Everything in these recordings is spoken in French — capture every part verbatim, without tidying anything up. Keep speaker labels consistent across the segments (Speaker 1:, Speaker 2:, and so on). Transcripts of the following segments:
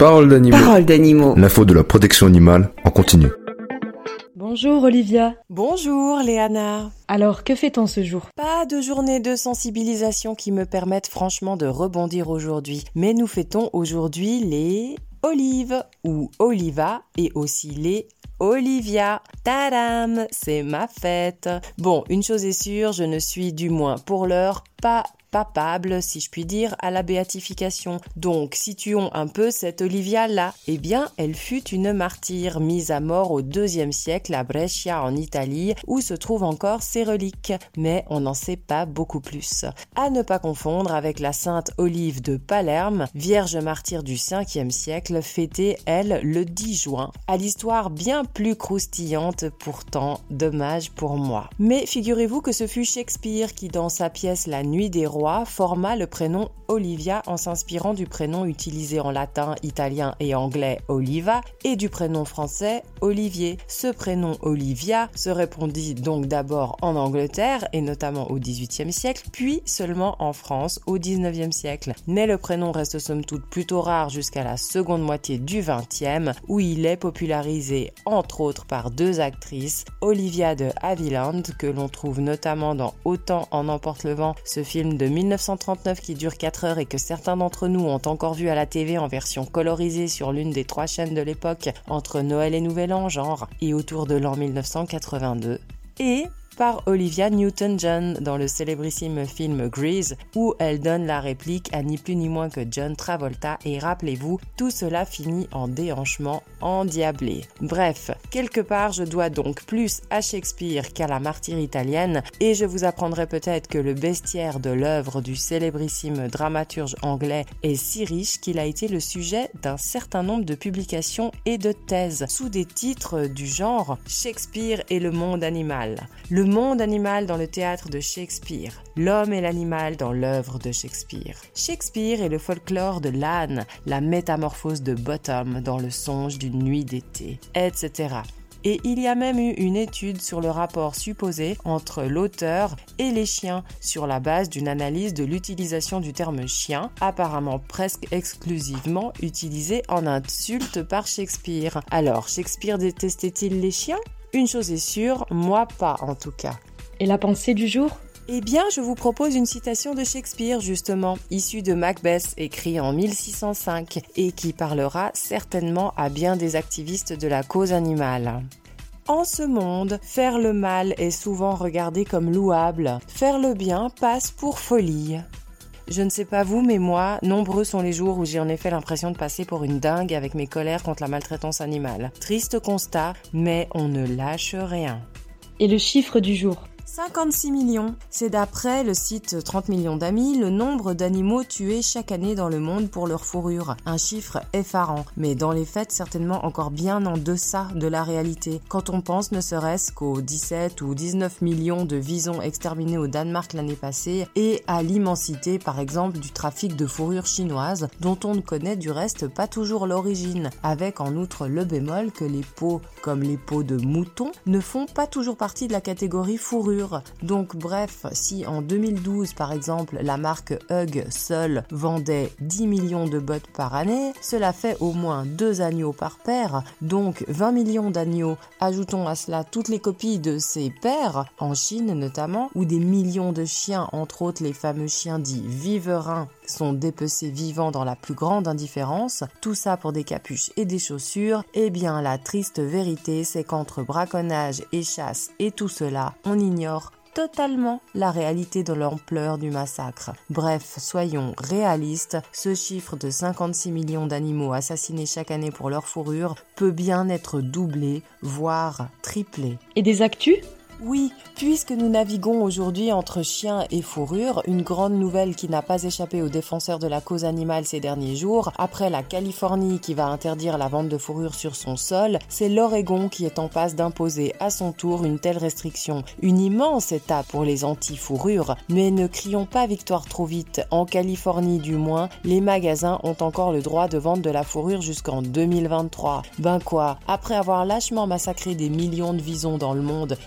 Speaker 1: Parole d'animaux.
Speaker 2: Parole d'animaux.
Speaker 1: L'info de la protection animale en continu.
Speaker 3: Bonjour Olivia.
Speaker 4: Bonjour Léana.
Speaker 3: Alors, que fait-on ce jour?
Speaker 4: Pas de journée de sensibilisation qui me permette franchement de rebondir aujourd'hui. Mais nous fêtons aujourd'hui les olives ou oliva et aussi les Olivia. Tadam, c'est ma fête. Bon, une chose est sûre, je ne suis du moins pour l'heure pas papable, si je puis dire, à la béatification. Donc, situons un peu cette Olivia-là. Eh bien, elle fut une martyre mise à mort au deuxième siècle à Brescia en Italie, où se trouvent encore ses reliques. Mais on n'en sait pas beaucoup plus. À ne pas confondre avec la sainte Olive de Palerme, vierge martyre du cinquième siècle, fêtée, elle, le dix juin. À l'histoire bien plus croustillante, pourtant, dommage pour moi. Mais figurez-vous que ce fut Shakespeare qui, dans sa pièce La Nuit des Rois, forma le prénom Olivia en s'inspirant du prénom utilisé en latin, italien et anglais Oliva et du prénom français Olivier. Ce prénom Olivia se répandit donc d'abord en Angleterre et notamment au dix-huitième siècle, puis seulement en France au dix-neuvième siècle. Mais le prénom reste somme toute plutôt rare jusqu'à la seconde moitié du vingtième où il est popularisé entre autres par deux actrices, Olivia de Havilland que l'on trouve notamment dans Autant en emporte le vent, ce film de mille neuf cent trente-neuf qui dure quatre heures et que certains d'entre nous ont encore vu à la T V en version colorisée sur l'une des trois chaînes de l'époque entre Noël et Nouvel An genre et autour de l'an mille neuf cent quatre-vingt-deux. Et par Olivia Newton-John dans le célébrissime film Grease où elle donne la réplique à ni plus ni moins que John Travolta et rappelez-vous, tout cela finit en déhanchement endiablé. Bref, quelque part je dois donc plus à Shakespeare qu'à la martyre italienne et je vous apprendrai peut-être que le bestiaire de l'œuvre du célébrissime dramaturge anglais est si riche qu'il a été le sujet d'un certain nombre de publications et de thèses sous des titres du genre Shakespeare et le monde animal. Le monde animal dans le théâtre de Shakespeare, l'homme et l'animal dans l'œuvre de Shakespeare. Shakespeare et le folklore de l'âne, la métamorphose de Bottom dans le songe d'une nuit d'été, et cetera. Et il y a même eu une étude sur le rapport supposé entre l'auteur et les chiens sur la base d'une analyse de l'utilisation du terme chien, apparemment presque exclusivement utilisé en insulte par Shakespeare. Alors, Shakespeare détestait-il les chiens ? Une chose est sûre, moi pas en tout cas.
Speaker 3: Et la pensée du jour ?
Speaker 4: Eh bien, je vous propose une citation de Shakespeare, justement, issue de Macbeth, écrit en mille six cent cinq, et qui parlera certainement à bien des activistes de la cause animale. En ce monde, faire le mal est souvent regardé comme louable. Faire le bien passe pour folie. Je ne sais pas vous, mais moi, nombreux sont les jours où j'ai en effet l'impression de passer pour une dingue avec mes colères contre la maltraitance animale. Triste constat, mais on ne lâche rien.
Speaker 3: Et le chiffre du jour ?
Speaker 4: cinquante-six millions. C'est d'après le site trente millions d'amis le nombre d'animaux tués chaque année dans le monde pour leur fourrure. Un chiffre effarant, mais dans les faits certainement encore bien en deçà de la réalité. Quand on pense ne serait-ce qu'aux dix-sept ou dix-neuf millions de visons exterminés au Danemark l'année passée et à l'immensité par exemple du trafic de fourrure chinoise dont on ne connaît du reste pas toujours l'origine, avec en outre le bémol que les peaux, comme les peaux de mouton, ne font pas toujours partie de la catégorie fourrure. Donc bref, si en deux mille douze par exemple la marque Hug seule vendait dix millions de bottes par année, cela fait au moins deux agneaux par paire, donc vingt millions d'agneaux. Ajoutons à cela toutes les copies de ces paires, en Chine notamment, où des millions de chiens, entre autres les fameux chiens dits viverins, sont dépecés vivants dans la plus grande indifférence, tout ça pour des capuches et des chaussures. Eh bien la triste vérité c'est qu'entre braconnage et chasse et tout cela, on ignore totalement la réalité de l'ampleur du massacre. Bref, soyons réalistes, ce chiffre de cinquante-six millions d'animaux assassinés chaque année pour leur fourrure peut bien être doublé, voire triplé.
Speaker 3: Et des actus ?
Speaker 4: Oui, puisque nous naviguons aujourd'hui entre chiens et fourrure, une grande nouvelle qui n'a pas échappé aux défenseurs de la cause animale ces derniers jours, après la Californie qui va interdire la vente de fourrure sur son sol, c'est l'Oregon qui est en passe d'imposer à son tour une telle restriction. Une immense étape pour les anti-fourrures, mais ne crions pas victoire trop vite. En Californie du moins, les magasins ont encore le droit de vendre de la fourrure jusqu'en deux mille vingt-trois. Ben quoi, après avoir lâchement massacré des millions de visons dans le monde, il s'agit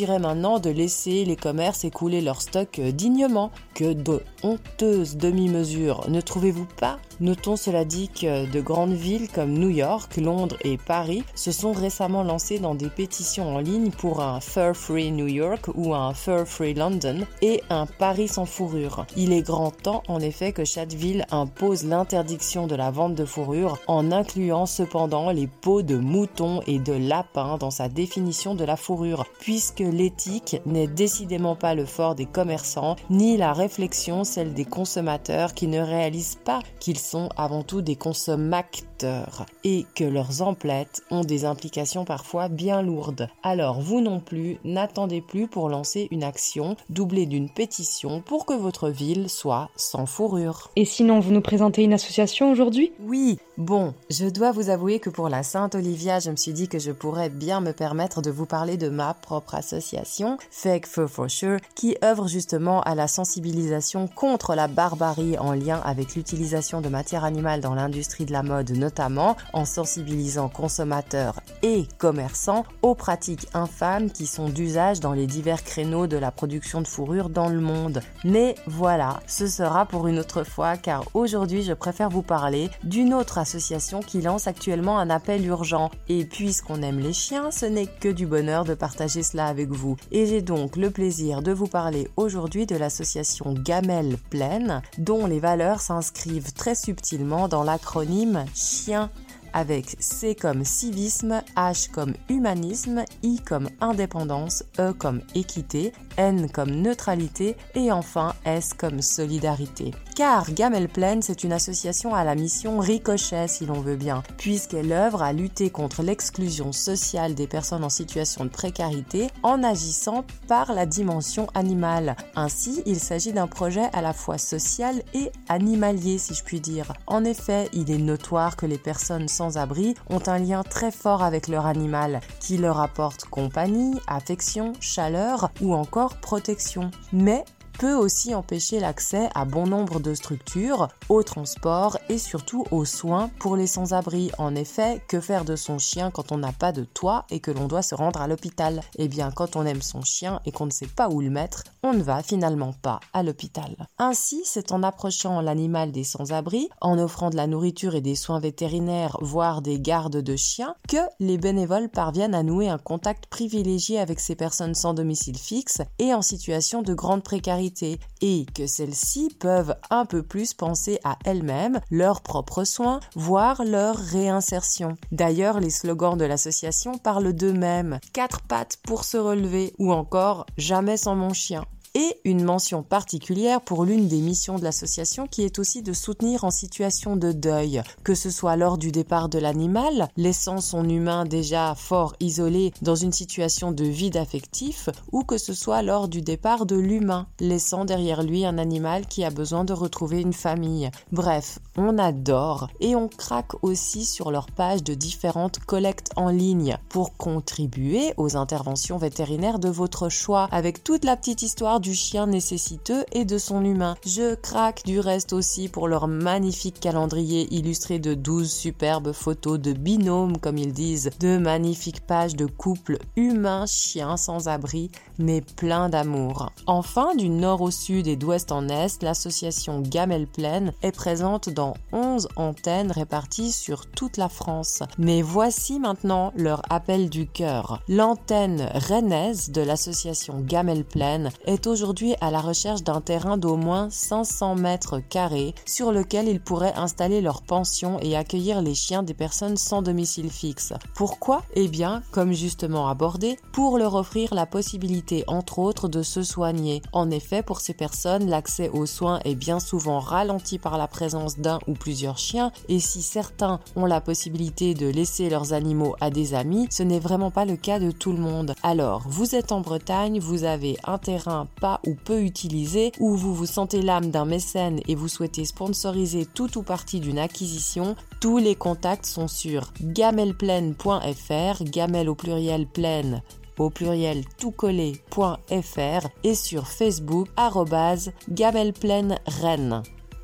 Speaker 4: s'agirait maintenant de laisser les commerces écouler leur stock dignement. Que de honteuses demi-mesures, ne trouvez-vous pas ? Notons cela dit que de grandes villes comme New York, Londres et Paris se sont récemment lancées dans des pétitions en ligne pour un Fur Free New York ou un Fur Free London et un Paris sans fourrure. Il est grand temps en effet que chaque ville impose l'interdiction de la vente de fourrure en incluant cependant les peaux de moutons et de lapins dans sa définition de la fourrure, puisque l'éthique n'est décidément pas le fort des commerçants, ni la réflexion celle des consommateurs qui ne réalisent pas qu'ils sont avant tout des consommateurs et que leurs emplettes ont des implications parfois bien lourdes. Alors vous non plus, n'attendez plus pour lancer une action doublée d'une pétition pour que votre ville soit sans fourrure.
Speaker 3: Et sinon, vous nous présentez une association aujourd'hui ?
Speaker 4: Oui, bon, je dois vous avouer que pour la Sainte-Olivia, je me suis dit que je pourrais bien me permettre de vous parler de ma propre association, Fake Fur for Sure, qui œuvre justement à la sensibilisation contre la barbarie en lien avec l'utilisation de matières animales dans l'industrie de la mode, notamment en sensibilisant consommateurs et commerçants aux pratiques infâmes qui sont d'usage dans les divers créneaux de la production de fourrure dans le monde. Mais voilà, ce sera pour une autre fois car aujourd'hui je préfère vous parler d'une autre association qui lance actuellement un appel urgent. Et puisqu'on aime les chiens, ce n'est que du bonheur de partager cela avec vous. Et j'ai donc le plaisir de vous parler aujourd'hui de l'association Gamelle Plaine, dont les valeurs s'inscrivent très subtilement dans l'acronyme CHIEN, avec C comme civisme, H comme humanisme, I comme indépendance, E comme équité, N comme neutralité et enfin S comme solidarité. Car Gamelle Plaine, c'est une association à la mission ricochet si l'on veut bien, puisqu'elle œuvre à lutter contre l'exclusion sociale des personnes en situation de précarité en agissant par la dimension animale. Ainsi, il s'agit d'un projet à la fois social et animalier si je puis dire. En effet, il est notoire que les personnes sans abri ont un lien très fort avec leur animal, qui leur apporte compagnie, affection, chaleur ou encore protection. Mais peut aussi empêcher l'accès à bon nombre de structures, au transport et surtout aux soins pour les sans-abri. En effet, que faire de son chien quand on n'a pas de toit et que l'on doit se rendre à l'hôpital ? Eh bien, quand on aime son chien et qu'on ne sait pas où le mettre, on ne va finalement pas à l'hôpital. Ainsi, c'est en approchant l'animal des sans-abri, en offrant de la nourriture et des soins vétérinaires, voire des gardes de chiens, que les bénévoles parviennent à nouer un contact privilégié avec ces personnes sans domicile fixe et en situation de grande précarité, et que celles-ci peuvent un peu plus penser à elles-mêmes, leurs propres soins, voire leur réinsertion. D'ailleurs, les slogans de l'association parlent d'eux-mêmes. Quatre pattes pour se relever ou encore jamais sans mon chien. Et une mention particulière pour l'une des missions de l'association qui est aussi de soutenir en situation de deuil, que ce soit lors du départ de l'animal, laissant son humain déjà fort isolé dans une situation de vide affectif, ou que ce soit lors du départ de l'humain, laissant derrière lui un animal qui a besoin de retrouver une famille. Bref, on adore et on craque aussi sur leur page de différentes collectes en ligne pour contribuer aux interventions vétérinaires de votre choix avec toute la petite histoire du chien nécessiteux et de son humain. Je craque du reste aussi pour leur magnifique calendrier illustré de douze superbes photos de binômes, comme ils disent, de magnifiques pages de couples humains-chiens sans abri, mais plein d'amour. Enfin, du nord au sud et d'ouest en est, l'association Gamelle Plaine est présente dans onze antennes réparties sur toute la France. Mais voici maintenant leur appel du cœur. L'antenne rennaise de l'association Gamelle Plaine est aujourd'hui à la recherche d'un terrain d'au moins cinq cents mètres carrés sur lequel ils pourraient installer leur pension et accueillir les chiens des personnes sans domicile fixe. Pourquoi ? Eh bien, comme justement abordé, pour leur offrir la possibilité, entre autres, de se soigner. En effet, pour ces personnes, l'accès aux soins est bien souvent ralenti par la présence d'un ou plusieurs chiens, et si certains ont la possibilité de laisser leurs animaux à des amis, ce n'est vraiment pas le cas de tout le monde. Alors, vous êtes en Bretagne, vous avez un terrain pas ou peu utilisé, ou vous vous sentez l'âme d'un mécène et vous souhaitez sponsoriser tout ou partie d'une acquisition, tous les contacts sont sur gamelleplaine point f r, gamelle au pluriel plaine au pluriel tout collé.fr et sur Facebook arobase gamelleplaneraine.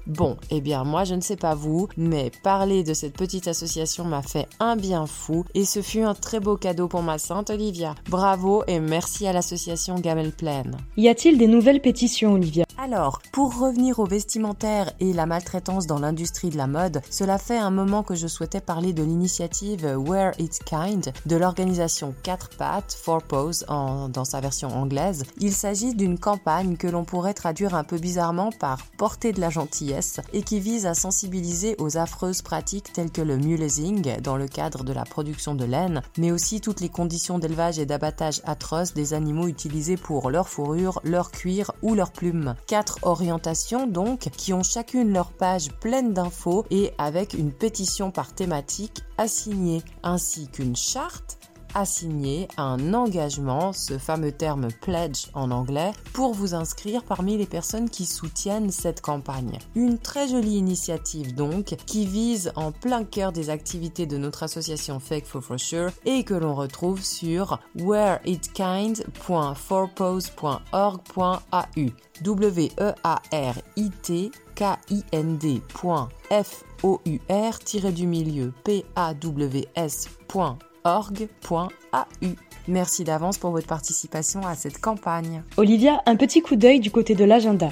Speaker 4: Bon, eh bien moi je ne sais pas vous, mais parler de cette petite association m'a fait un bien fou et ce fut un très beau cadeau pour ma sainte Olivia. Bravo et merci à l'association Gamelle Plaine.
Speaker 3: Y a-t-il des nouvelles pétitions, Olivia ?
Speaker 4: Alors, pour revenir au vestimentaire et la maltraitance dans l'industrie de la mode, cela fait un moment que je souhaitais parler de l'initiative Wear It Kind de l'organisation quatre pattes, four paws en, dans sa version anglaise. Il s'agit d'une campagne que l'on pourrait traduire un peu bizarrement par porter de la gentillesse et qui vise à sensibiliser aux affreuses pratiques telles que le mulesing dans le cadre de la production de laine, mais aussi toutes les conditions d'élevage et d'abattage atroces des animaux utilisés pour leur fourrure, leur cuir ou leurs plumes. Quatre orientations donc, qui ont chacune leur page pleine d'infos et avec une pétition par thématique à signer, ainsi qu'une charte à signer, un engagement, ce fameux terme pledge en anglais, pour vous inscrire parmi les personnes qui soutiennent cette campagne. Une très jolie initiative donc, qui vise en plein cœur des activités de notre association Fake for For Sure et que l'on retrouve sur wear it kind point four paws point org point a u w e a r i t k i n d point f o u r tiré du milieu p a w s point org point a u. Merci d'avance pour votre participation à cette campagne.
Speaker 3: Olivia, un petit coup d'œil du côté de l'agenda.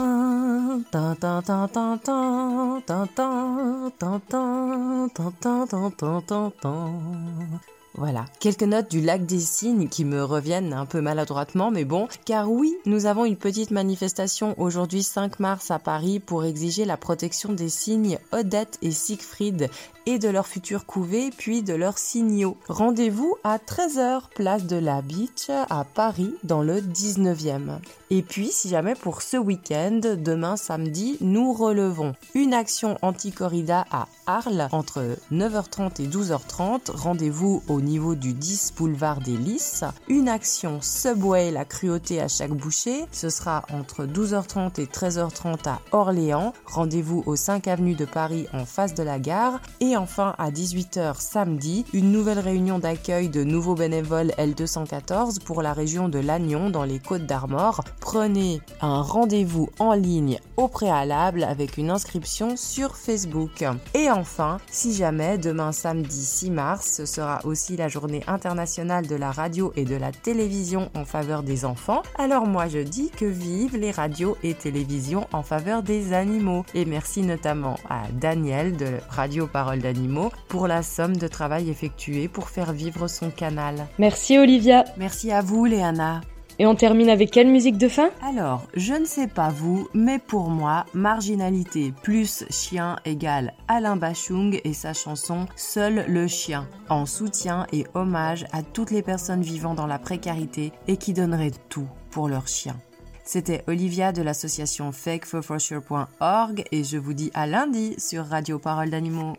Speaker 4: Voilà, quelques notes du lac des Cygnes qui me reviennent un peu maladroitement, mais bon, car oui, nous avons une petite manifestation aujourd'hui cinq mars à Paris pour exiger la protection des cygnes Odette et Siegfried et de leurs futurs couvées, puis de leurs signaux. Rendez-vous à treize heures, place de la Beach à Paris, dans le dix-neuvième. Et puis, si jamais pour ce week-end, demain samedi, nous relevons une action anti-corrida à Arles entre neuf heures trente et douze heures trente. Rendez-vous au niveau du dix boulevard des Lys. Une action Subway, la cruauté à chaque bouchée. Ce sera entre douze heures trente et treize heures trente à Orléans. Rendez-vous au cinq avenue de Paris en face de la gare. Et enfin, à dix-huit heures samedi, une nouvelle réunion d'accueil de nouveaux bénévoles L deux cent quatorze pour la région de Lannion dans les Côtes d'Armor. Prenez un rendez-vous en ligne au préalable avec une inscription sur Facebook. Et enfin, si jamais demain samedi six mars, ce sera aussi la journée internationale de la radio et de la télévision en faveur des enfants, alors moi je dis que vive les radios et télévisions en faveur des animaux. Et merci notamment à Daniel de Radio Parole d'Animaux pour la somme de travail effectuée pour faire vivre son canal.
Speaker 3: Merci Olivia.
Speaker 4: Merci à vous Léana.
Speaker 3: Et on termine avec quelle musique de fin ?
Speaker 4: Alors, je ne sais pas vous, mais pour moi, marginalité plus chien égale Alain Bachung et sa chanson « Seul le chien », en soutien et hommage à toutes les personnes vivant dans la précarité et qui donneraient tout pour leur chien. C'était Olivia de l'association fake for for sure point org et je vous dis à lundi sur Radio Parole d'Animaux.